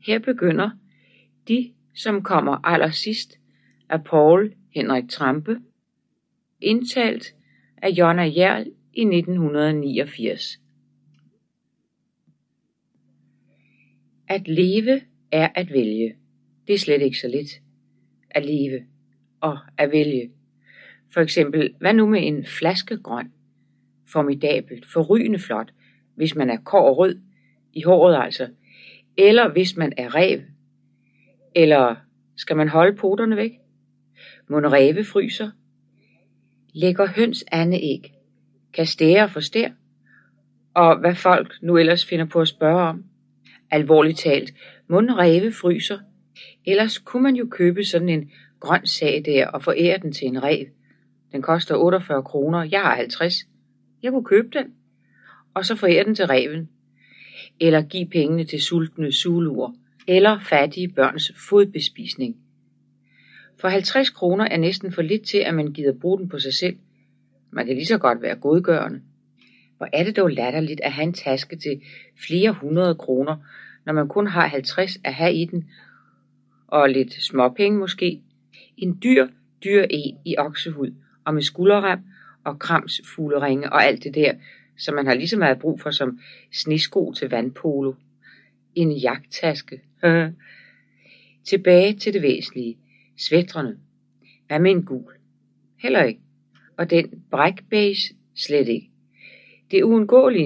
Her begynder De, som kommer allersidst af Poul Henrik Trampe, indtalt af Jonna Hjerl i 1989. At leve er at vælge. Det er slet ikke så let. At leve og at vælge. For eksempel, hvad nu med en flaske grøn? Formidabelt, forrygende flot, hvis man er kårrød i håret altså. Eller hvis man er ræv. Eller skal man holde poterne væk? Mon ræve fryser? Lægger høns andeæg? Kan stære for stær? Og hvad folk nu ellers finder på at spørge om. Alvorligt talt, mon ræve fryser? Ellers kunne man jo købe sådan en grøn sag der og forære den til en ræv. Den koster 48 kroner, jeg har 50. Jeg kunne købe den, og så forære den til ræven. Eller give pengene til sultne zuluer, eller fattige børns fodbespisning. For 50 kroner er næsten for lidt til, at man gider bruge den på sig selv. Man kan lige så godt være godgørende. Hvor er det dog latterligt at have en taske til flere 100 kroner, når man kun har 50 at have i den, og lidt småpenge måske. En dyr en i oksehud, og med skulderrem og kramsfugleringe og alt det der, som man har lige så meget brug for som snesko til vandpolo. En jagttaske. Tilbage til det væsentlige. Svætrene. Hvad med en gul? Heller ikke. Og den brækbeige slet ikke. Det uundgåelige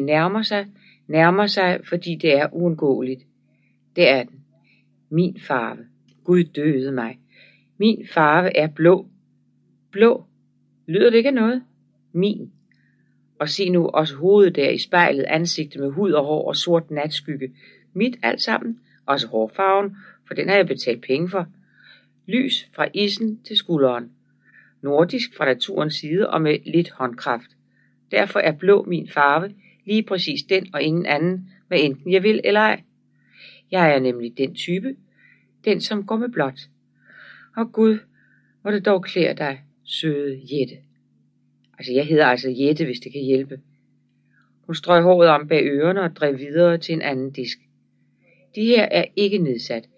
nærmer sig, fordi det er uundgåeligt. Det er den. Min farve. Gud døde mig. Min farve er blå. Blå. Lyder det ikke af noget? Min. Og se nu også hovedet der i spejlet, ansigtet med hud og hår og sort natskygge. Mit alt sammen. Også hårfarven, for den har jeg betalt penge for. Lys fra isen til skulderen. Nordisk fra naturens side og med lidt håndkraft. Derfor er blå min farve, lige præcis den og ingen anden, hvad enten jeg vil eller ej. Jeg er nemlig den type, den som går med blåt. Og Gud, hvor det dog klæder dig, søde Jette. Altså jeg hedder altså Jette, hvis det kan hjælpe. Hun strøg håret om bag ørerne og drev videre til en anden disk. De her er ikke nedsat.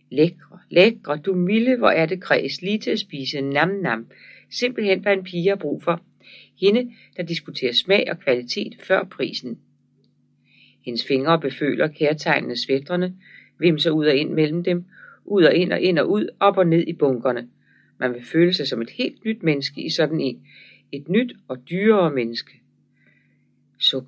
Lækre, du milde, hvor er det kræs, lige til at spise, nam. Simpelthen hvad en pige har brug for. Hende, der diskuterer smag og kvalitet før prisen. Hendes fingre beføler kærtegnende svætrene, vimser ud og ind mellem dem, ud og ind og ud, op og ned i bunkerne. Man vil føle sig som et helt nyt menneske i sådan en. Et nyt og dyrere menneske. Suk.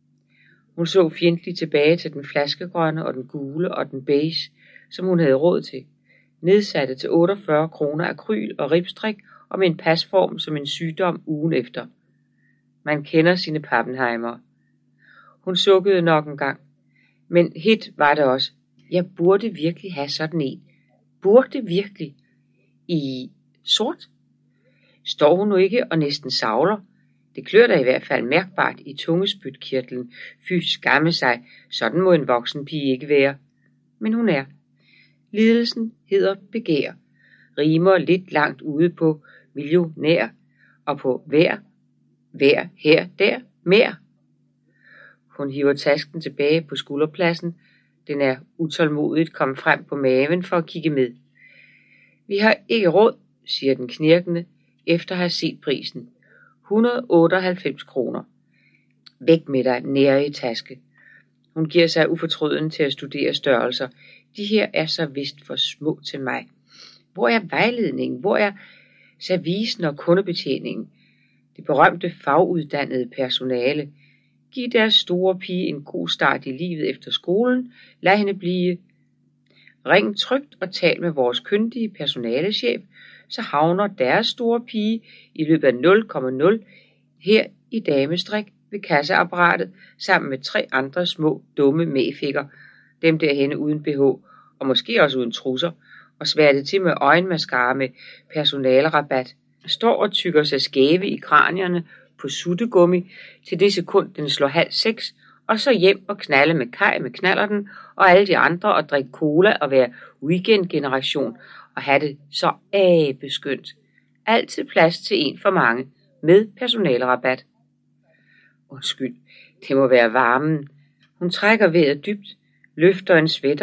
Hun så fjendtligt tilbage til den flaskegrønne og den gule og den beige, som hun havde råd til. Nedsatte til 48 kroner akryl og ribstrik og med en pasform som en sygdom ugen efter. Man kender sine pappenheimer. Hun sukkede nok en gang. Men hit var det også. Jeg burde virkelig have sådan en. Burde virkelig. I sort? Står hun nu ikke og næsten savler? Det klør da i hvert fald mærkbart i tungespytkirtlen. Fy skamme sig, sådan må en voksen pige ikke være. Men hun er. Lidelsen hedder begær. Rimer lidt langt ude på millionær. Og på hver, her, der, mere. Hun hiver tasken tilbage på skulderpladsen. Den er utålmodigt kommet frem på maven for at kigge med. Vi har ikke råd, siger den knirkende, efter at have set prisen. 198 kroner. Væk med dig, nære i taske. Hun giver sig ufortrøden til at studere størrelser. De her er så vist for små til mig. Hvor er vejledningen? Hvor er servicen og kundebetjeningen? Det berømte faguddannede personale. Giv deres store pige en god start i livet efter skolen. Lad hende blive. Ring trygt og tal med vores kyndige personalechef, så havner deres store pige i løbet af 0,0 her i damestrik ved kasseapparatet sammen med 3 andre små dumme mæfikker, dem derhenne uden BH og måske også uden trusser, og sværtet til med øjenmaskara med personalerabat, står og tykker sig skæve i kranierne på suttegummi til det sekund den slår 5:30, og så hjem og knalde med Kaj med knallerten og alle de andre og drikke cola og være weekendgeneration og have det så abeskyndt. Altid plads til en for mange med personalerabat. Undskyld, det må være varmen. Hun trækker vejret dybt, løfter en sweater